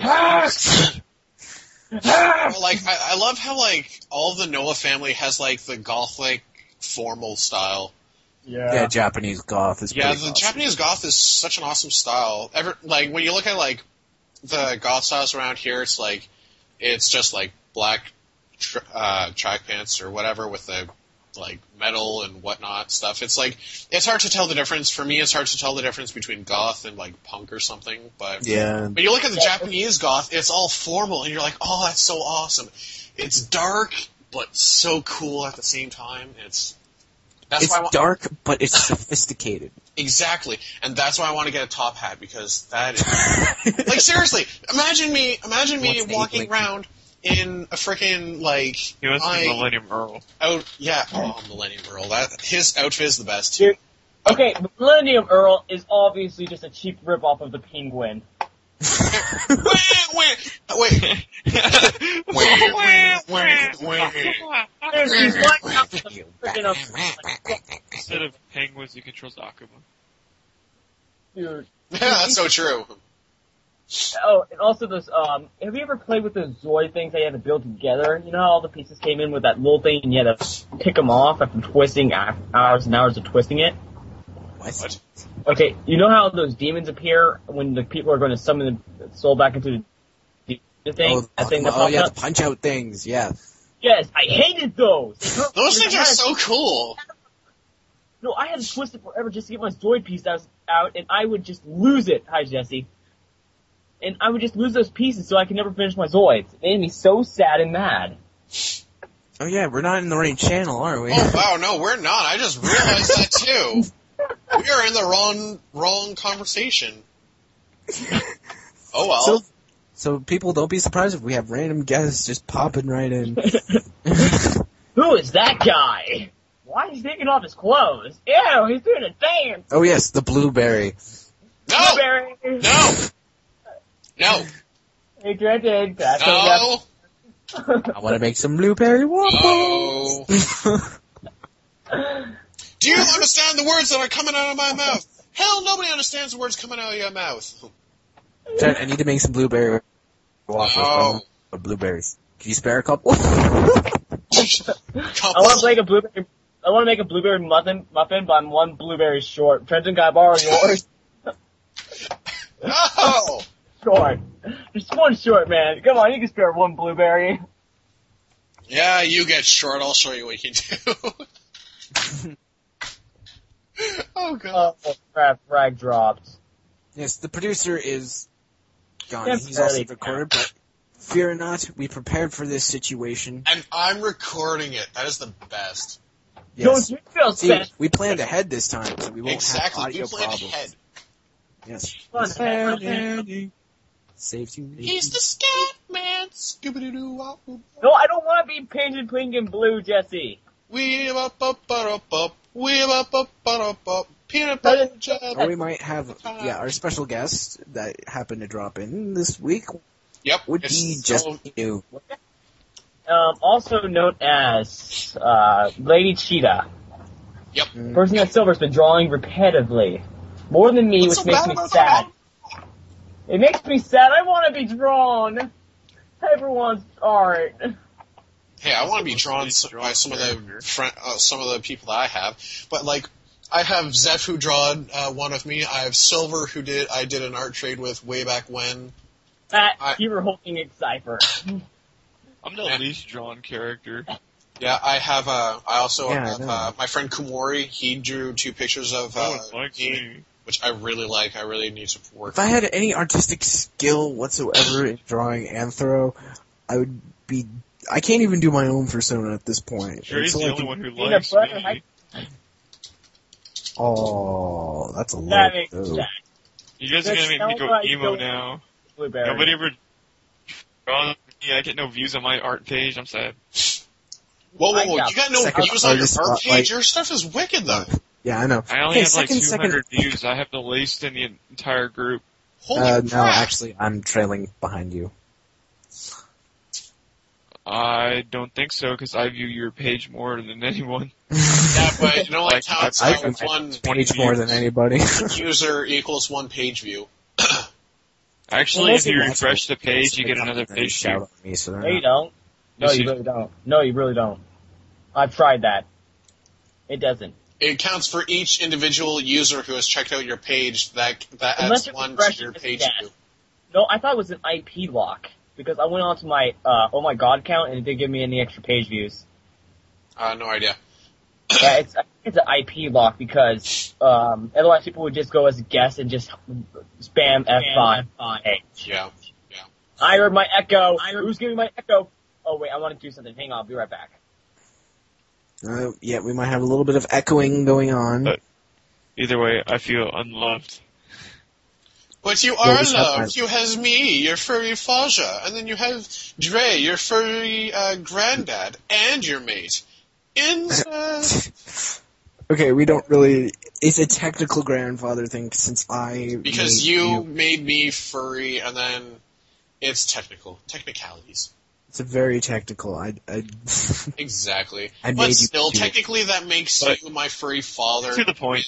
Like, I love how, like, all the Noah family has, like, the gothic formal style. Yeah, Japanese goth is pretty awesome. Japanese goth is such an awesome style. Like, when you look at, like, the goth styles around here, it's just, like, black track pants or whatever with the, like, metal and whatnot stuff. It's like, it's hard to tell the difference. For me, it's hard to tell the difference between goth and, like, punk or something. But yeah. But you look at the Japanese goth, it's all formal, and you're like, oh, that's so awesome. It's dark, but so cool at the same time. It's dark, but it's sophisticated. Exactly, and that's why I want to get a top hat, because that is like, seriously. Imagine me walking around in a freaking, like, he wants the Millennium Earl. Millennium Earl. His outfit is the best. Dude, okay, the Millennium Earl is obviously just a cheap ripoff of the Penguin. Instead of penguins, he controls Akuma. Dude. Yeah, that's so true. Oh, and also those, have you ever played with those Zoid things that you had to build together? You know how all the pieces came in with that little thing and you had to pick them off after twisting hours and hours of twisting it? What? Okay, you know how those demons appear when the people are going to summon the soul back into the thing? The punch-out things, yeah. Yes, I hated those! Those things are so cool! No, I had to twist it forever just to get my Zoid piece out, and I would just lose it. Hi, Jesse. And I would just lose those pieces so I could never finish my Zoids. It made me so sad and mad. Oh yeah, we're not in the right channel, are we? Oh wow, no, we're not. I just realized that too. We are in the wrong conversation. Oh well. So people, don't be surprised if we have random guests just popping right in. Who is that guy? Why is he taking off his clothes? Ew, he's doing a dance. Oh yes, the blueberry. No! Blueberry. No! Hey, Trenton. No! I want to make some blueberry waffles. No! Do you understand the words that are coming out of my mouth? Hell, nobody understands the words coming out of your mouth. Jen, I need to make some blueberry waffles. No. Or blueberries. Can you spare a couple? I want to make a blueberry. I want to make a blueberry muffin, but I'm one blueberry short. Trenton, can I borrow yours? No! Short. Just one short, man. Come on, you can spare one blueberry. Yeah, you get short. I'll show you what you can do. Oh, God. Oh, crap. Frag dropped. Yes, the producer is gone. Yeah, He's also barely. recorded, but fear not, we prepared for this situation. And I'm recording it. That is the best. Yes. Don't you feel See, sad? we planned ahead this time, so we won't Exactly. have audio You planned problems. ahead. Yes. Fun, man. Saves you. He's the scat man. Scooby-Doo-Wop. No, I don't want to be painted pink and blue, Jesse. Peanut butter Or jelly. we might have, our special guest that happened to drop in this week Yep. would it's be so- just new. Also known as Lady Cheetah. Yep. Person that Silver's been drawing repetitively. More than me, What's which so makes bad me about sad. that? It makes me sad. I want to be drawn. Everyone's art. Hey, I want to be drawn by some of the people that I have, but like I have Zeph who drawn one of me. I have Silver who I did an art trade with way back when. You were holding it, Cypher. I'm the least drawn character. Yeah, I have. I also Yeah, I have know. my friend Kumori. He drew 2 pictures of No one likes me, me. which I really like. I really need to work. If I had any artistic skill whatsoever in drawing Anthro, I would be. I can't even do my own persona at this point. Dre's It's the like- only one who Peanut likes butter, me. Oh, that's a That lot. makes though. sense. You guys are Just gonna make me tell go what I emo feel. now. Blueberry. Nobody ever draws me. I get no views on my art page. I'm sad. Whoa! I You got no second views on your artist art spotlight. page. Your stuff is wicked though. Yeah, I know. I only Hey, have like second- 200 views. I have the least in the entire group. Holy No, crap! actually, I'm trailing behind you. I don't think so because I view your page more than anyone. Yeah, but it only Like, counts I- out one Page more than anybody. user equals 1 page view. Actually, Well, if you that's refresh the page, you get They another come and page shout view. at me, so they're No, you not- don't. No, Yes, you you- really don't. No, you really don't. I've tried that. It doesn't. It counts for each individual user who has checked out your page. That Unless adds you 1 refresh to your it, page yes. view. No, I thought it was an IP lock because I went onto my Oh My God account and it didn't give me any extra page views. No idea. Yeah, it's an IP lock because otherwise people would just go as a guest and just spam F5 page. Yeah. I heard my echo. Who's giving my echo? Oh wait, I want to do something. Hang on, I'll be right back. Yeah, we might have a little bit of echoing going on. But- Either way, I feel unloved. But you Yeah, are we stop loved. You has me, your furry Faja, and then you have Dre, your furry granddad, and your mate. Incest. Okay, we don't really. It's a technical grandfather thing since I. Because made you made me furry, and then it's technicalities. It's a very technical. I Exactly. I made But you still, do it. technically, that makes But- you my furry father. To the point.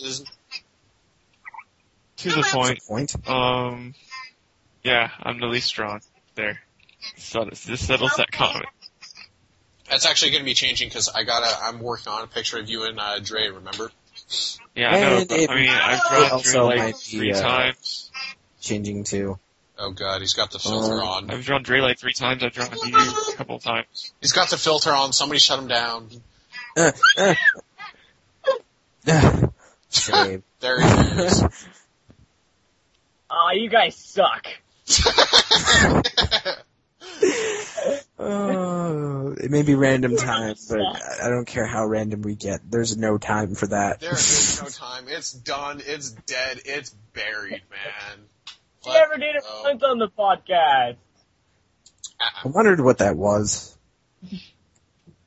To the point. point. Yeah, I'm the least drawn. There. So this settles that comment. That's actually going to be changing because I'm working on a picture of you and Dre. Remember? Yeah, I know. And But, it- I mean, I've it drawn also Dre like might be, 3 times. Changing to. Oh god, he's got the filter on. I've drawn Dre like 3 times. I've drawn you a couple times. He's got the filter on. Somebody shut him down. Shame. There he is. Aw, you guys suck. Oh, it may be random time, but I don't care how random we get. There's no time for that. There is no time. It's done. It's dead. It's buried, man. You never did it once on the podcast. I wondered what that was.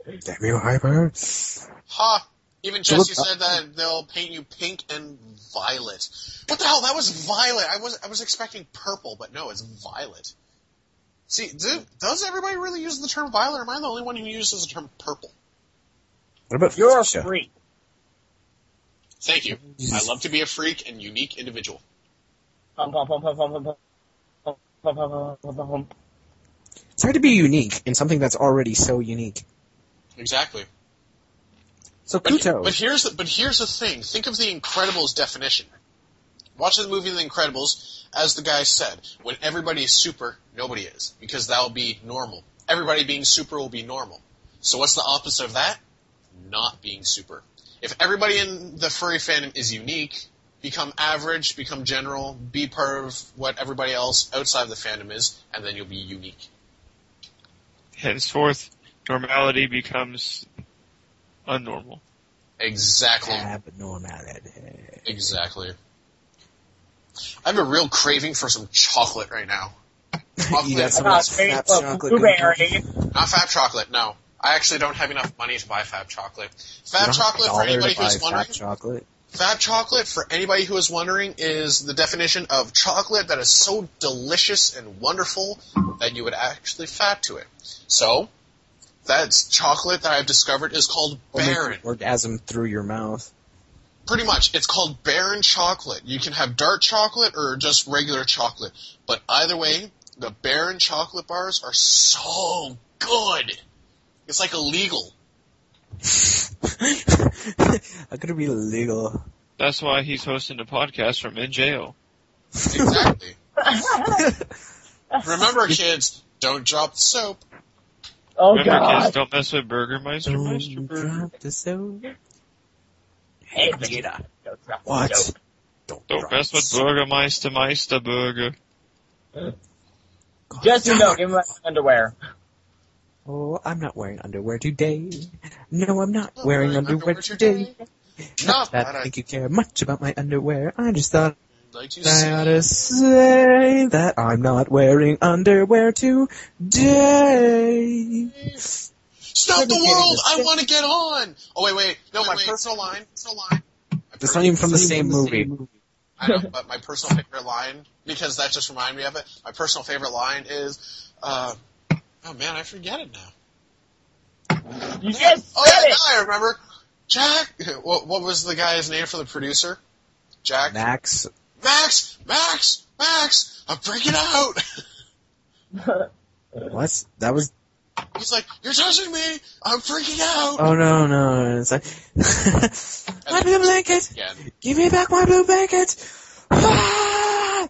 Damn you, Hyper. Ha! Even Jesse said that they'll paint you pink and violet. What the hell? That was violet. I was expecting purple, but no, it's violet. See, does everybody really use the term violet, or am I the only one who uses the term purple? What about You're a Fuchsia? freak. Thank you. I love to be a freak and unique individual. Pum, pum, pum, pum, pum, pum, pum, pum, pum, pum, pum, pum, pum. It's hard to be unique in something that's already so unique. Exactly. So Kuto. But here's the thing. Think of The Incredibles definition. Watching the movie The Incredibles, as the guy said, when everybody is super, nobody is. Because that will be normal. Everybody being super will be normal. So what's the opposite of that? Not being super. If everybody in the furry fandom is unique, become average, become general, be part of what everybody else outside of the fandom is, and then you'll be unique. Henceforth, normality becomes unnormal. Exactly. Abnormality. Exactly. I have a real craving for some chocolate right now. You got some Not fat Facebook, chocolate. blueberry. Not Fab chocolate, no. I actually don't have enough money to buy Fab chocolate. Fab chocolate, for anybody who's wondering, Fat chocolate. Fab chocolate, for anybody who is wondering, is the definition of chocolate that is so delicious and wonderful that you would actually fat to it. So, that's chocolate that I've discovered is called Baron. Orgasm through your mouth. Pretty much, it's called Baron chocolate. You can have dark chocolate or just regular chocolate. But either way, the Baron chocolate bars are so good. It's like illegal. How could it be illegal? That's why he's hosting a podcast from in jail. Exactly. Remember, kids, don't drop the soap. Oh, Remember, God. kids, don't mess with Burgermeister. Meister Burger. Drop the soap. Hey, Vegeta. Don't drop the What? soap. Don't drop mess the with soap. Burgermeister Meister Burger. Just you know, give me my underwear. Oh, I'm not wearing underwear today. No, I'm not wearing underwear today. Not that I think you care much about my underwear. I just thought Like you I ought to say that I'm not wearing underwear today. Stop the world! I want to get on! Oh, wait. No, my personal line. It's not even from the same movie. I know, but my personal favorite line, because that just reminded me of it, my personal favorite line is, oh man, I forget it now. You just Oh said yeah, it! now I remember. Jack, what was the guy's name for the producer? Jack? Max. Max! I'm freaking out! What? That was... He's like, you're touching me! I'm freaking out! Oh, no. It's like... my blue blanket! Again. Give me back my blue blanket! Ah!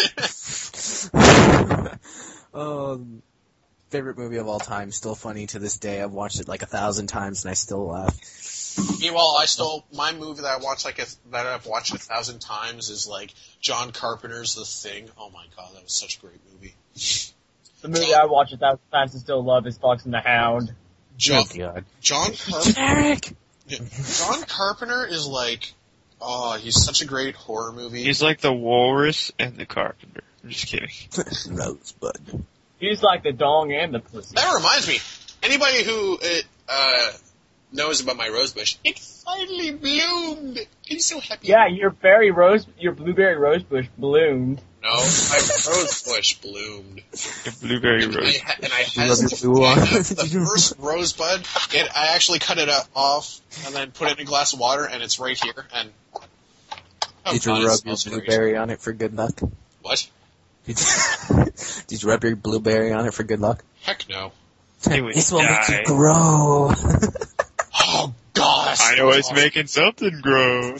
Oh, favorite movie of all time. Still funny to this day. I've watched it like 1,000 times and I still laugh. Meanwhile, my movie that I watched that I've watched 1,000 times is like John Carpenter's The Thing. Oh my god, that was such a great movie. The movie I watch 1,000 times and still love is Fox and the Hound. John God. Carpenter is like, oh, he's such a great horror movie. He's like the Walrus and the Carpenter. I'm just kidding. Rosebud. He's like the dong and the pussy. That reminds me, anybody who knows about my rosebush, it finally bloomed. I'm so happy. Yeah, your blueberry rosebush bloomed. No, my rosebush bloomed. The blueberry And rose. I had love your blue one. the first rosebud. I actually cut it off and then put it in a glass of water, and it's right here. And Did you rub your blueberry on it for good luck? What? Did you rub your blueberry on it for good luck? Heck no. He would This will make die. you grow. Oh gosh. I know it's making something grow.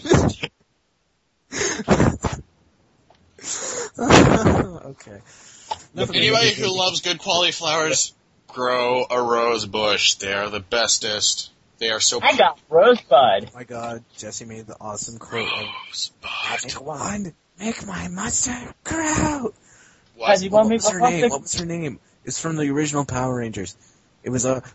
Okay. Anybody who loves good quality flowers, grow a rose bush. They are the bestest. They are so. I got rosebud. Oh my god, Jesse made the awesome quote of Rosebud. Magic Wand, make my monster grow. Has he want me What was to her name? What was her name? It's from the original Power Rangers. It was Rita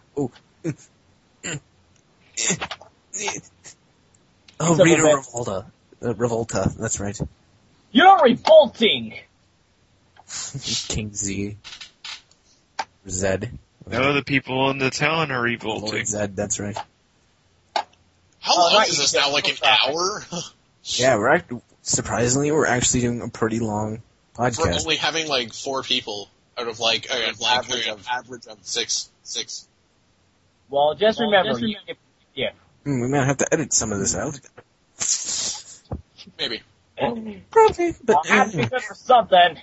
Revolta. Revolta, that's right. You're revolting! King Z. Zed. No, the people in the town are revolting. Lord Zed, that's right. How long right, is this you now? get Like an traffic. hour? Yeah, surprisingly, we're actually doing a pretty long For podcast. only having like 4 people out of like average of six. Well, just remember, yeah. We might have to edit some of this out. Maybe. Probably, but I'll have to be good for something.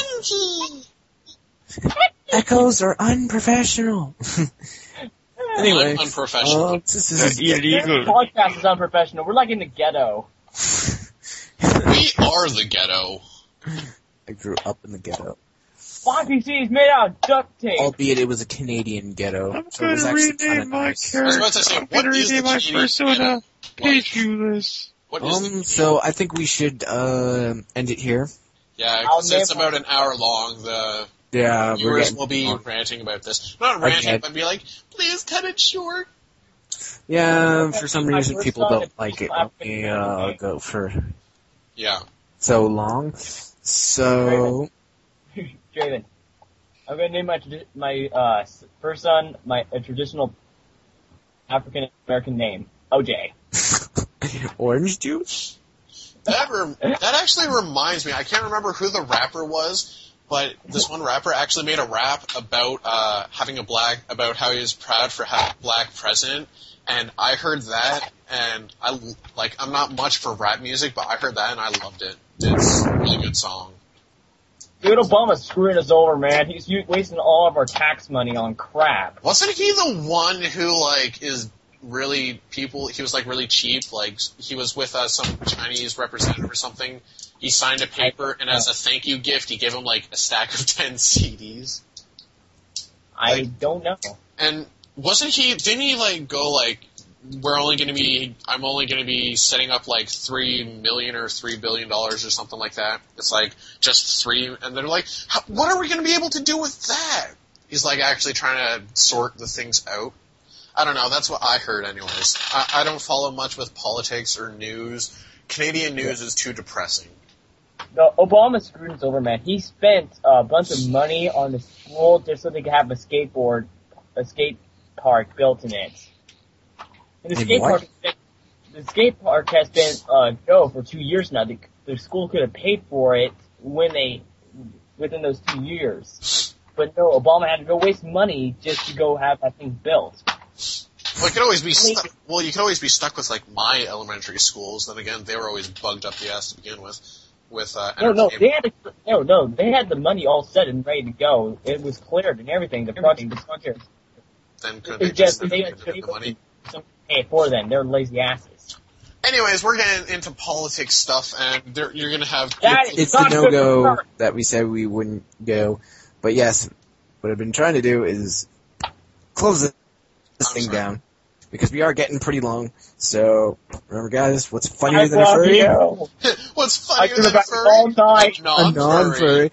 echoes are unprofessional. Anyway, Unprofessional. this Eat it, This eagle. podcast is unprofessional. We're like in the ghetto. We are the ghetto. I grew up in the ghetto, My PC is made out of duct tape. albeit it was a Canadian ghetto. I'm So it was gonna actually kinda rename my nice. I was character. about to say, I'm what gonna is the rename my Canadian persona ghetto? Pagulous. What is the So I think we should end it here. Yeah, I'll because it's name- about an hour long. The Yeah, we're viewers getting will be long. ranting about this. Not ranting, Okay. but be like, please cut it short. Yeah, for some My reason first people son don't is like it African when we American. go for Yeah. so long. So Draven, I'm gonna name my first son a traditional African American name, OJ. orange juice. That actually reminds me. I can't remember who the rapper was, but this one rapper actually made a rap about about how he was proud for having a black president. And I heard that, and I'm not much for rap music, but I heard that and I loved it. It's a really good song. Dude, Obama's screwing us over, man. He's wasting all of our tax money on crap. Wasn't he the one who is really he was really cheap, he was with some Chinese representative or something. He signed a paper and as a thank you gift he gave him a stack of 10 CDs. I don't know. And didn't he go I'm only gonna be setting up $3 million or $3 billion or something like that. It's just 3, and they're like, what are we gonna be able to do with that? He's actually trying to sort the things out. I don't know, that's what I heard anyways. I don't follow much with politics or news. Canadian news is too depressing. No, Obama screwed us over, man. He spent a bunch of money on the school just so they could have a skate park built in it. And the skate park has been go for 2 years now. The school could have paid for it within those 2 years. But no, Obama had to go waste money just to go have that thing built. Well, you could always be stuck with my elementary schools. Then again, they were always bugged up the ass to begin with. No, they had the money all set and ready to go. It was cleared and everything. The project was cleared. Then could It's they just just they get the money? pay it for them. They're lazy asses. Anyways, we're getting into politics stuff, and you're going to have... It's the no-go that we said we wouldn't go. But yes, what I've been trying to do is close this thing down. Because we are getting pretty long. So, remember guys, what's funnier than a furry? What's funnier than a furry? All night. A non-furry.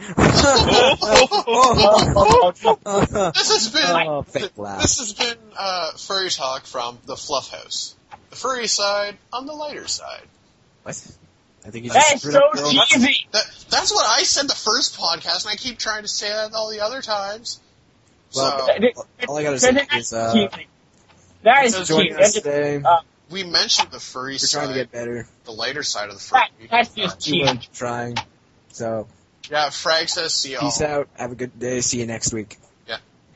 This has been... Fake laugh. This has been Furry Talk from the Fluff House. The furry side on the lighter side. What? I think you That just is screwed so up your own- cheesy. That's what I said the first podcast, and I keep trying to say that all the other times. Well, So, all I gotta say is, That thanks is for joining cheesy. us today. we mentioned the furry We're side, trying to get better. the lighter side of the furry. That's just We cheesy. weren't trying. So, Yeah, Frag says see y'all. peace out. Have a good day. See you next week.